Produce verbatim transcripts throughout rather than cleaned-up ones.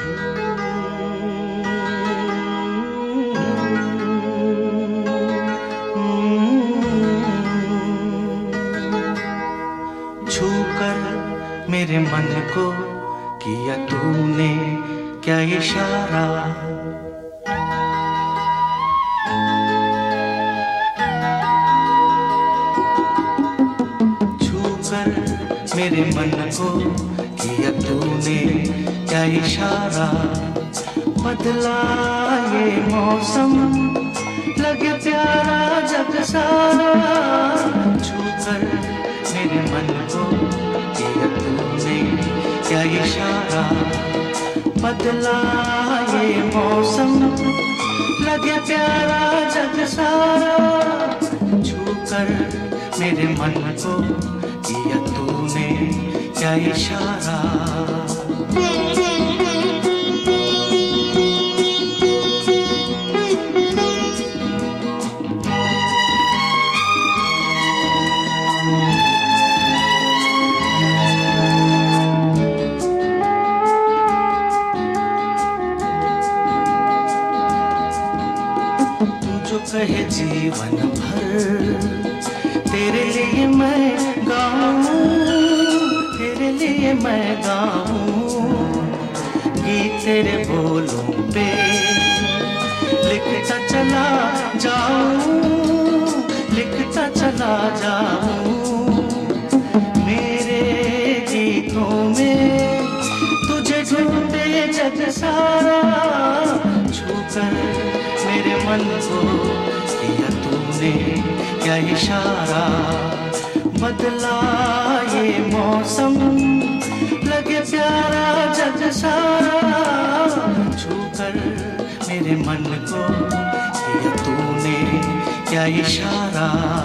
छूकर मेरे मन को किया तूने क्या इशारा, छूकर मेरे मन को किया तूने क्या इशारा। बदला ये मौसम लगे प्यारा जग सारा, छूकर मेरे मन को किया तूने क्या इशारा। बदला ये मौसम लगे प्यारा जग सारा, छूकर मेरे मन को किया तूने क्या इशारा। जो कहे जीवन भर तेरे लिए मैं गाऊं, तेरे लिए मैं गाऊं, गीत तेरे बोलों पे लिखता चला जाऊं, लिखता चला जाऊं। मेरे गीतों में तुझे ढूंढे जग सारा, छूकर मेरे मन को किया तूने क्या इशारा। बदला ये मौसम लगे प्यारा जग सारा, छूकर मेरे मन को किया तूने क्या इशारा।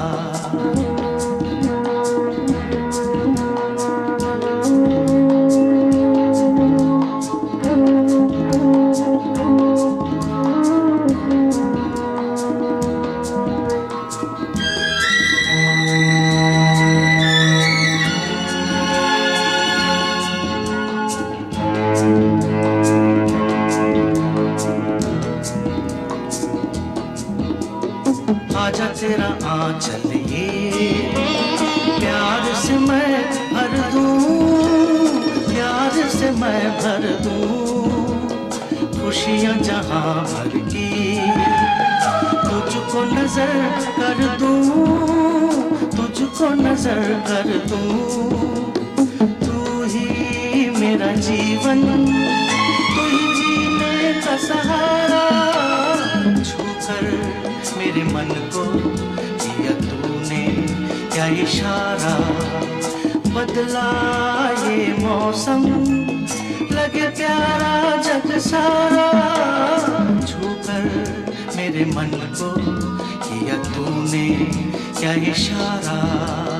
आजा तेरा आंचल ये प्यार से मैं भर दूं, प्यार से मैं भर दूं। खुशियां जहां भर की तुझको नजर कर दूं, तुझको नजर कर दूं। तू ही मेरा जीवन, तू ही जीने का सहारा, छूकर मेरे मन को किया तूने क्या इशारा। बदला ये मौसम लगे प्यारा जग सारा, छूकर मेरे मन को किया तूने क्या इशारा।